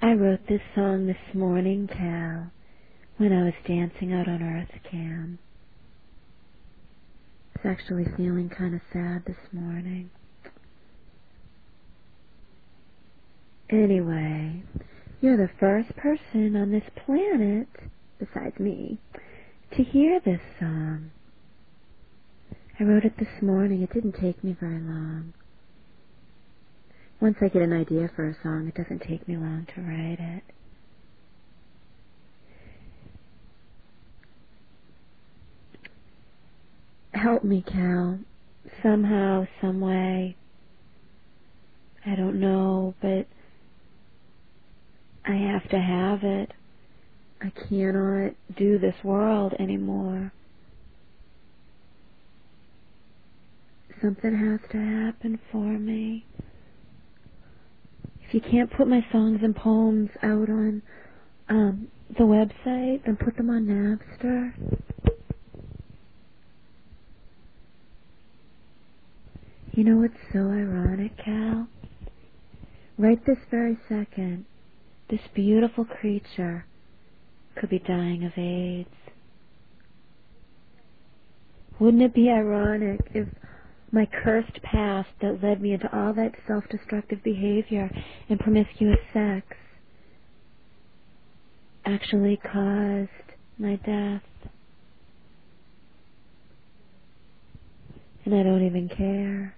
I wrote this song this morning, Cal, when I was dancing out on Earth Cam. I was actually feeling kind of sad this morning. Anyway, you're the first person on this planet, besides me, to hear this song. I wrote it this morning. It didn't take me very long. Once I get an idea for a song, it doesn't take me long to write it. Help me, Cal. Somehow, some way. I don't know, but I have to have it. I cannot do this world anymore. Something has to happen for me. If you can't put my songs and poems out on the website, then put them on Napster. You know what's so ironic, Cal? Right this very second, this beautiful creature could be dying of AIDS. Wouldn't it be ironic if my cursed past that led me into all that self-destructive behavior and promiscuous sex actually caused my death? And I don't even care.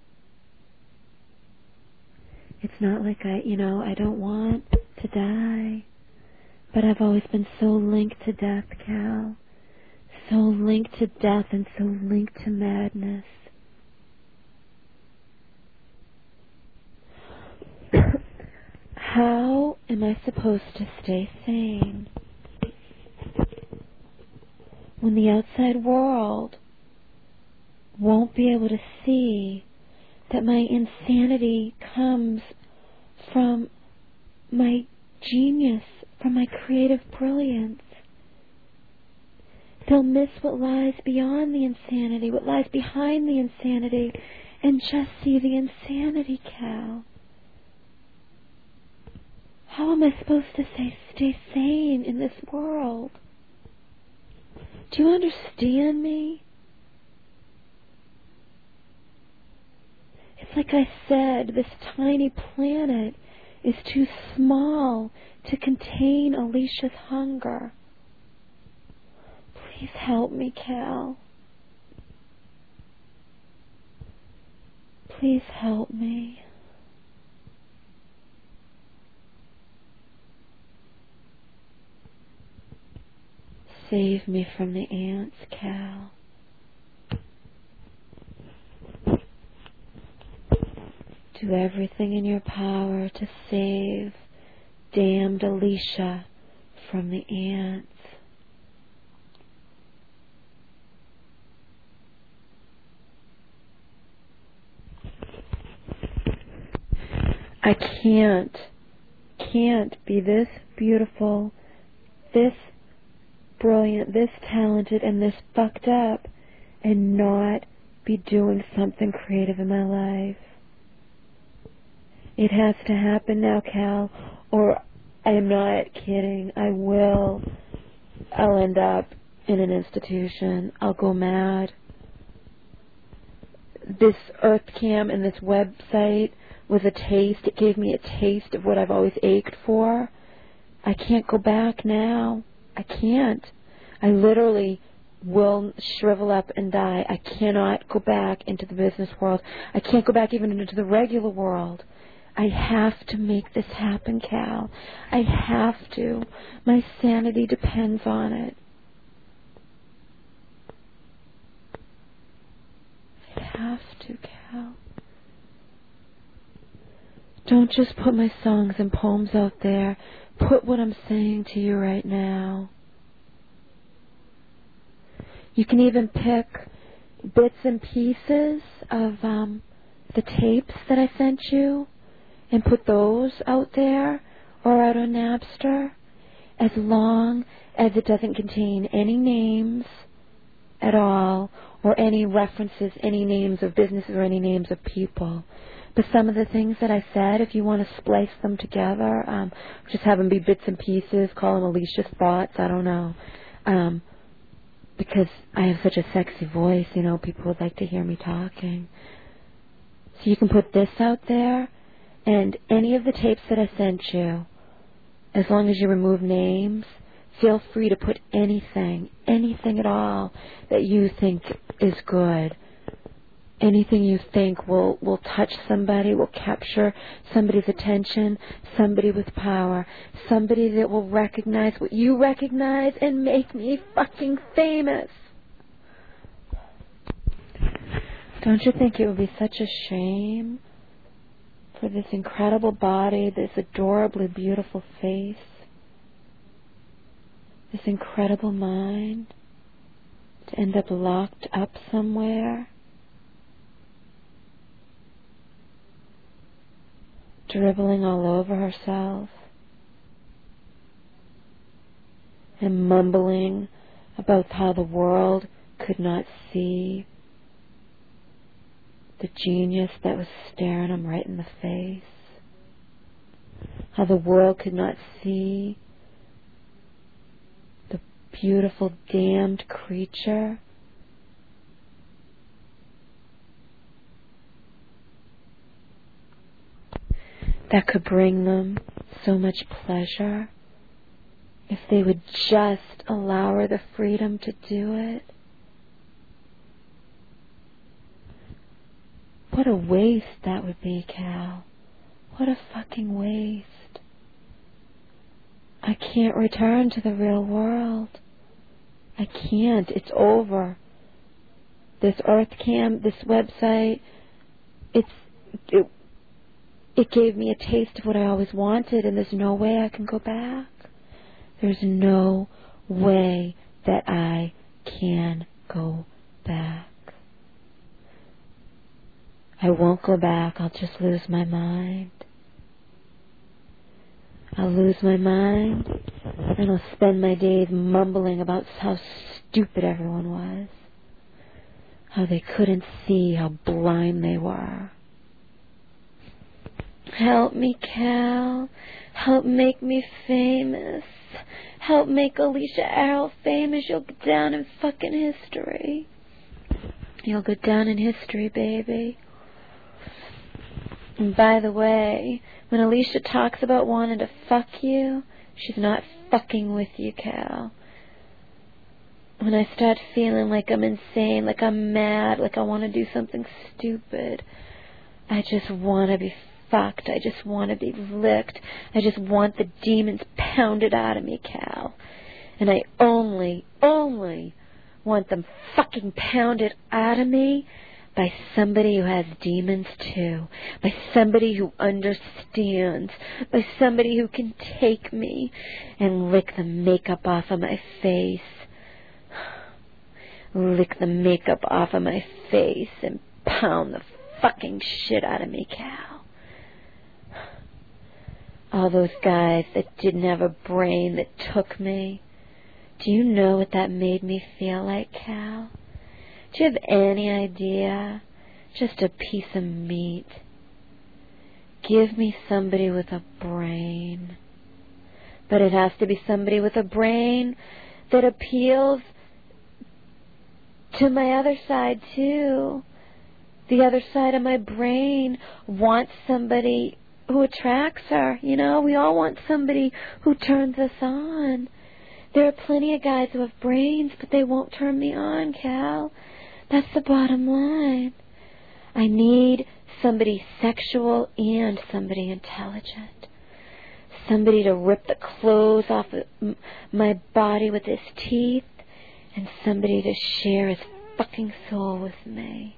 It's not like I don't want to die. But I've always been so linked to death, Cal. So linked to death and so linked to madness. How am I supposed to stay sane when the outside world won't be able to see that my insanity comes from my genius, from my creative brilliance? They'll miss what lies beyond the insanity, what lies behind the insanity, and just see the insanity, Cal. How am I supposed to stay sane in this world? Do you understand me? It's like I said, this tiny planet is too small to contain Alicia's hunger. Please help me, Cal. Please help me. Save me from the ants, Cal. Do everything in your power to save damned Alicia from the ants. I can't be this beautiful, this brilliant, this talented, and this fucked up and not be doing something creative in my life. It has to happen now, Cal, or I am not kidding. I'll end up in an institution. I'll go mad. This EarthCam and this website was a taste. It gave me a taste of what I've always ached for. I can't go back now. I can't. I literally will shrivel up and die. I cannot go back into the business world. I can't go back even into the regular world. I have to make this happen, Cal. I have to. My sanity depends on it. I have to, Cal. Don't just put my songs and poems out there. Put what I'm saying to you right now. You can even pick bits and pieces of the tapes that I sent you and put those out there or out on Napster, as long as it doesn't contain any names at all or any references, any names of businesses or any names of people. But some of the things that I said, if you want to splice them together, just have them be bits and pieces, call them Alicia's thoughts, I don't know. Because I have such a sexy voice, you know, people would like to hear me talking. So you can put this out there, and any of the tapes that I sent you, as long as you remove names, feel free to put anything at all that you think is good. Anything you think will touch somebody, will capture somebody's attention, somebody with power, somebody that will recognize what you recognize and make me fucking famous. Don't you think it would be such a shame for this incredible body, this adorably beautiful face, this incredible mind, to end up locked up somewhere, dribbling all over herself and mumbling about how the world could not see the genius that was staring him right in the face, how the world could not see the beautiful damned creature that could bring them so much pleasure if they would just allow her the freedom to do it. What a waste that would be, Cal. What a fucking waste. I can't return to the real world. I can't. It's over. This EarthCam, this website, it gave me a taste of what I always wanted, and there's no way I can go back. There's no way that I can go back. I won't go back. I'll just lose my mind. I'll lose my mind, and I'll spend my days mumbling about how stupid everyone was, how they couldn't see how blind they were. Help me, Cal. Help make me famous. Help make Alicia Arrow famous. You'll go down in fucking history. You'll go down in history, baby. And by the way, when Alicia talks about wanting to fuck you, she's not fucking with you, Cal. When I start feeling like I'm insane, like I'm mad, like I want to do something stupid, I just want to be fucked. I just want to be licked. I just want the demons pounded out of me, Cal. And I only want them fucking pounded out of me by somebody who has demons too, by somebody who understands, by somebody who can take me and lick the makeup off of my face. Lick the makeup off of my face and pound the fucking shit out of me, Cal. All those guys that didn't have a brain that took me. Do you know what that made me feel like, Cal? Do you have any idea? Just a piece of meat. Give me somebody with a brain. But it has to be somebody with a brain that appeals to my other side, too. The other side of my brain wants somebody who attracts her. You know, we all want somebody who turns us on. There are plenty of guys who have brains, but they won't turn me on, Cal. That's the bottom line. I need somebody sexual and somebody intelligent. Somebody to rip the clothes off of my body with his teeth, and somebody to share his fucking soul with me.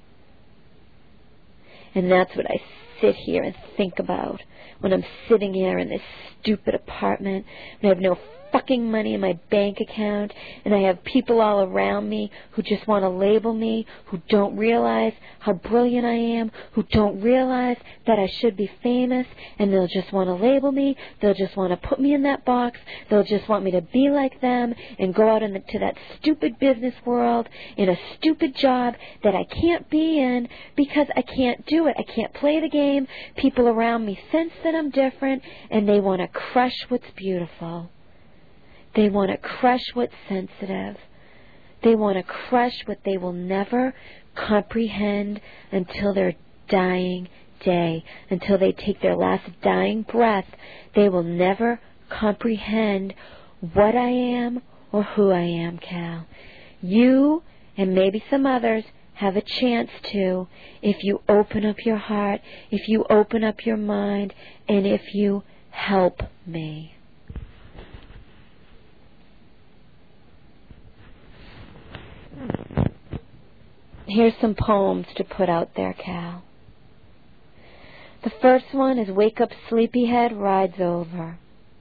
And that's what I sit here and think about when I'm sitting here in this stupid apartment and I have no fucking money in my bank account, and I have people all around me who just want to label me, who don't realize how brilliant I am, who don't realize that I should be famous, and they'll just want to label me, they'll just want to put me in that box, they'll just want me to be like them and go out into that stupid business world in a stupid job that I can't be in because I can't do it. I can't play the game. same. People around me sense that I'm different, and they want to crush what's beautiful. They want to crush what's sensitive. They want to crush what they will never comprehend until their dying day, until they take their last dying breath. They will never comprehend what I am or who I am, Cal. You and maybe some others have a chance to, if you open up your heart, if you open up your mind, and if you help me. Here's some poems to put out there, Cal. The first one is Wake Up Sleepyhead Rides Over.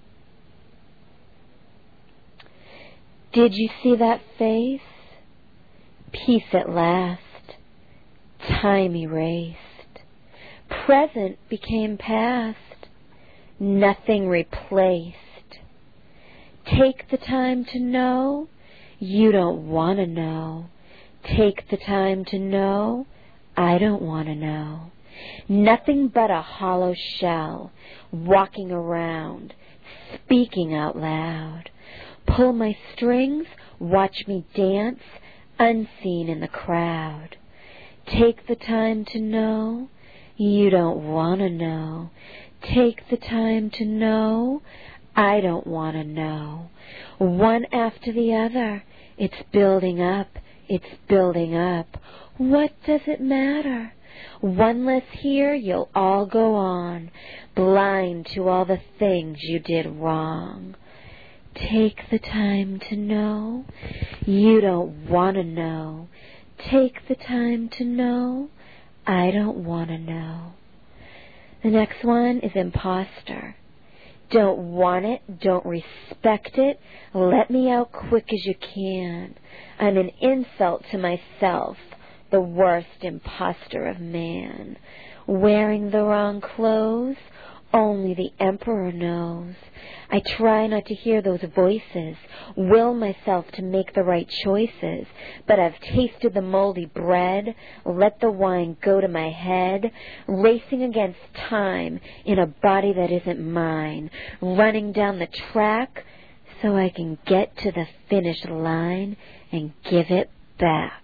Did you see that face? Peace at last. Time erased. Present became past. Nothing replaced. Take the time to know. You don't want to know. Take the time to know. I don't want to know. Nothing but a hollow shell, walking around, speaking out loud. Pull my strings, watch me dance, unseen in the crowd. Take the time to know. You don't want to know. Take the time to know. I don't want to know. One after the other, it's building up. It's building up. What does it matter? One less here, you'll all go on, blind to all the things you did wrong. Take the time to know. You don't want to know. Take the time to know. I don't want to know. The next one is imposter. Don't want it. Don't respect it. Let me out quick as you can. I'm an insult to myself, the worst imposter of man. Wearing the wrong clothes, only the emperor knows. I try not to hear those voices, will myself to make the right choices, but I've tasted the moldy bread, let the wine go to my head, racing against time in a body that isn't mine, running down the track so I can get to the finish line and give it back.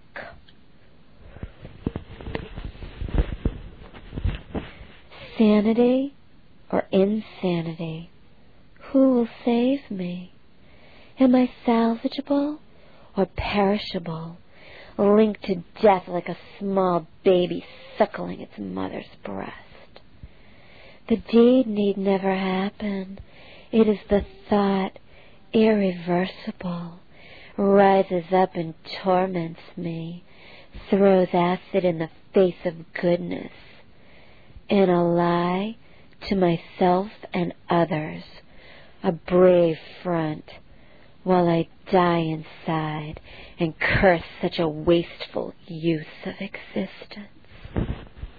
Sanity or insanity? Who will save me? Am I salvageable or perishable, linked to death like a small baby suckling its mother's breast? The deed need never happen. It is the thought, irreversible, rises up and torments me, throws acid in the face of goodness, and a lie to myself and others, a brave front, while I die inside and curse such a wasteful use of existence.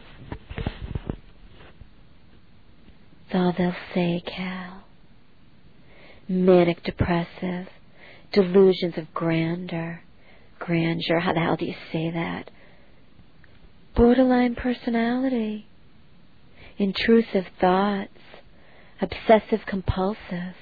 All they'll say, Cal. Manic depressive, delusions of grandeur, how the hell do you say that? Borderline personality, intrusive thoughts, obsessive compulsive.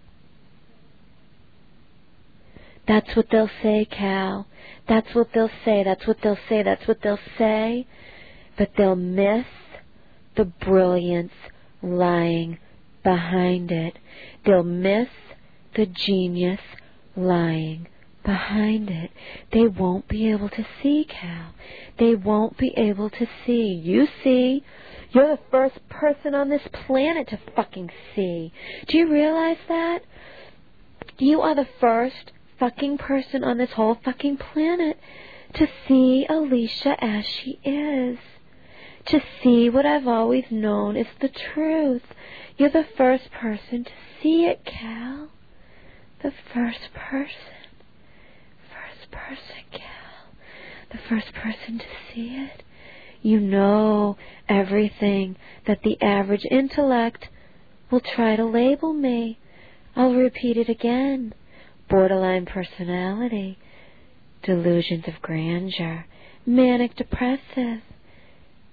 That's what they'll say, Cal. That's what they'll say. That's what they'll say. That's what they'll say. But they'll miss the brilliance lying behind it. They'll miss the genius lying behind it. They won't be able to see, Cal. They won't be able to see. You see. You're the first person on this planet to fucking see. Do you realize that? You are the first fucking person on this whole fucking planet to see Alicia as she is. To see what I've always known is the truth. You're the first person to see it, Cal. The first person. First person, Cal. The first person to see it. You know everything that the average intellect will try to label me. I'll repeat it again. Borderline personality, delusions of grandeur, manic depressive,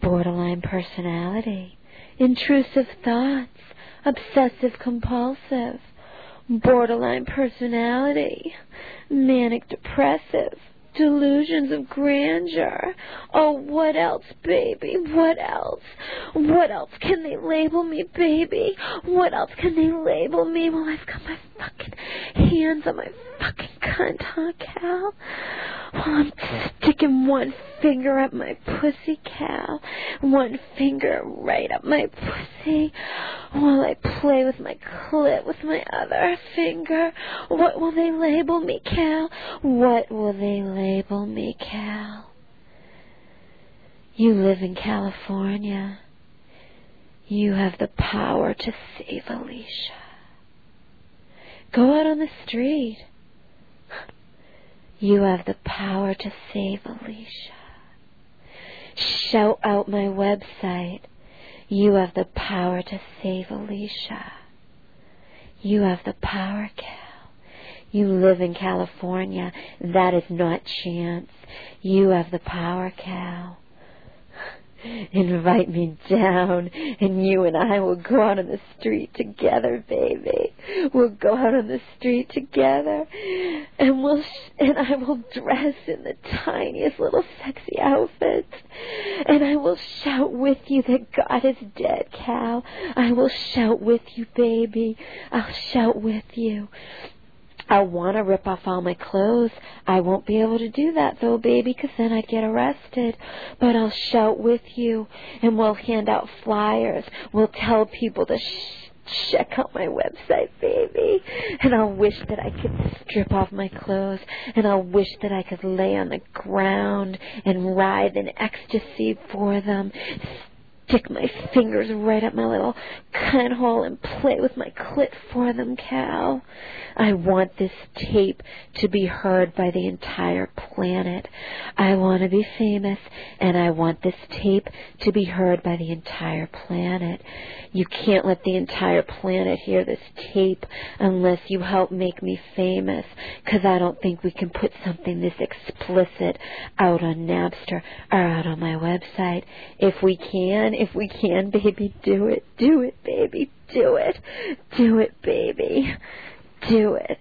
borderline personality, intrusive thoughts, obsessive compulsive, borderline personality, manic depressive, delusions of grandeur. Oh, what else, baby? What else? What else can they label me, baby? What else can they label me? Well, I've got my fucking hands on my fucking cunt, huh, Cal? Well, I'm sticking one finger up my pussy, Cal. One finger right up my pussy while I play with my clit with my other finger. What will they label me, Cal? What will they label me, Cal? You live in California. You have the power to save Alicia. Go out on the street. You have the power to save Alicia. Shout out my website. You have the power to save Alicia. You have the power, Cal. You live in California. That is not chance. You have the power, Cal. Invite me down, and you and I will go out on the street together, baby. We'll go out on the street together, and I will dress in the tiniest little sexy outfits, and I will shout with you that God is dead, Cal. I will shout with you, baby. I'll shout with you. I want to rip off all my clothes. I won't be able to do that, though, baby, because then I'd get arrested. But I'll shout with you, and we'll hand out flyers. We'll tell people to check out my website, baby. And I'll wish that I could strip off my clothes, and I'll wish that I could lay on the ground and writhe in ecstasy for them. Stick my fingers right up my little cunt hole and play with my clit for them, Cal. I want this tape to be heard by the entire planet. I want to be famous, and I want this tape to be heard by the entire planet. You can't let the entire planet hear this tape unless you help make me famous, because I don't think we can put something this explicit out on Napster or out on my website. If we can, baby, do it. Do it, baby. Do it. Do it, baby. Do it.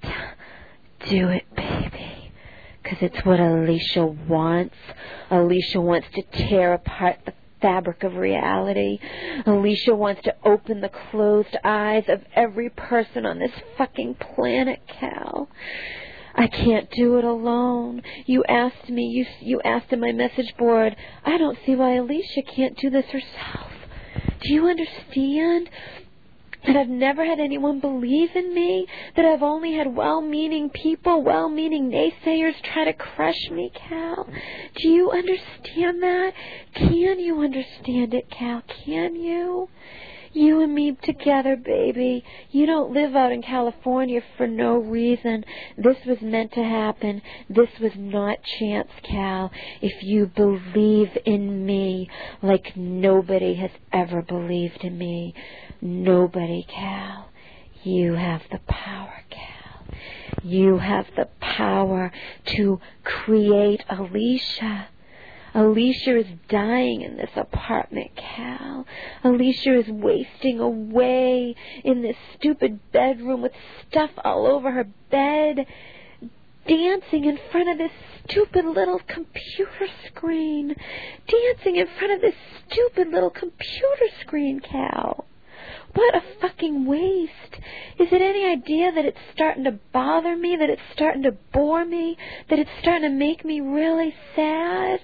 Do it, baby. Because it's what Alicia wants. Alicia wants to tear apart the fabric of reality. Alicia wants to open the closed eyes of every person on this fucking planet, Cal. I can't do it alone. You asked me, you asked in my message board, I don't see why Alicia can't do this herself. Do you understand that I've never had anyone believe in me? That I've only had well-meaning people, well-meaning naysayers try to crush me, Cal? Do you understand that? Can you understand it, Cal? Can you? You and me together, baby. You don't live out in California for no reason. This was meant to happen. This was not chance, Cal. If you believe in me like nobody has ever believed in me, nobody, Cal. You have the power, Cal. You have the power to create Alicia. Alicia is dying in this apartment, Cal. Alicia is wasting away in this stupid bedroom with stuff all over her bed, dancing in front of this stupid little computer screen. Dancing in front of this stupid little computer screen, Cal. What a fucking waste. Is it any idea that it's starting to bother me, that it's starting to bore me, that it's starting to make me really sad?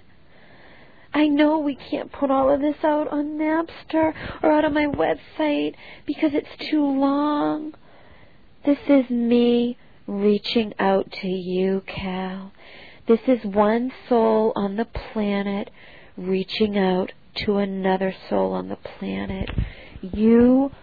I know we can't put all of this out on Napster or out on my website because it's too long. This is me reaching out to you, Cal. This is one soul on the planet reaching out to another soul on the planet. You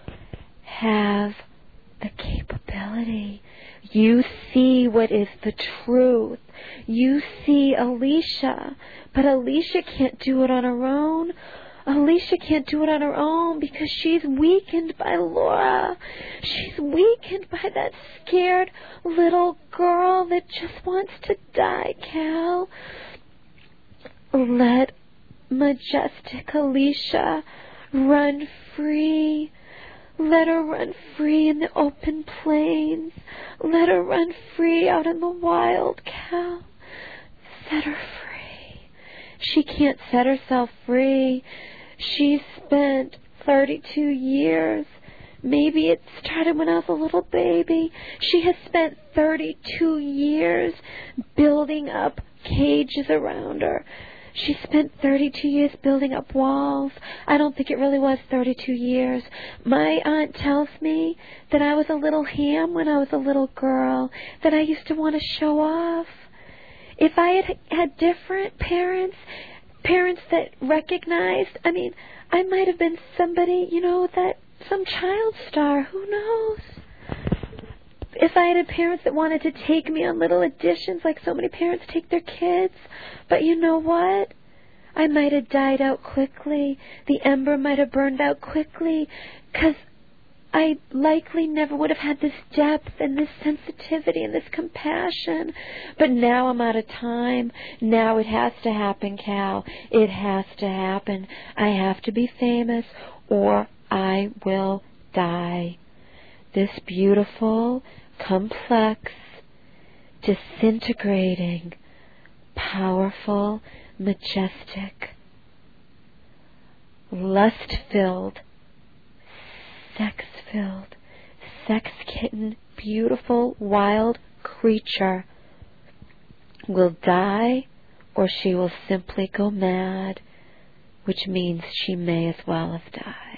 have the capability. You see what is the truth. You see Alicia, but Alicia can't do it on her own. Alicia can't do it on her own because she's weakened by Laura. She's weakened by that scared little girl that just wants to die, Cal. Let majestic Alicia run free. Let her run free in the open plains. Let her run free out in the wild, Cal. Set her free. She can't set herself free. She spent 32 years. Maybe it started when I was a little baby. She has spent 32 years building up cages around her. She spent 32 years building up walls. I don't think it really was 32 years. My aunt tells me that I was a little ham when I was a little girl, that I used to want to show off. If I had had different parents that recognized, I might have been somebody, some child star, who knows? If I had parents that wanted to take me on little additions like so many parents take their kids, but you know what? I might have died out quickly. The ember might have burned out quickly, because I likely never would have had this depth and this sensitivity and this compassion. But now I'm out of time. Now it has to happen, Cal. It has to happen. I have to be famous or I will die. This beautiful, complex, disintegrating, powerful, majestic, lust-filled, sex-filled, sex-kitten, beautiful, wild creature will die, or she will simply go mad, which means she may as well have died.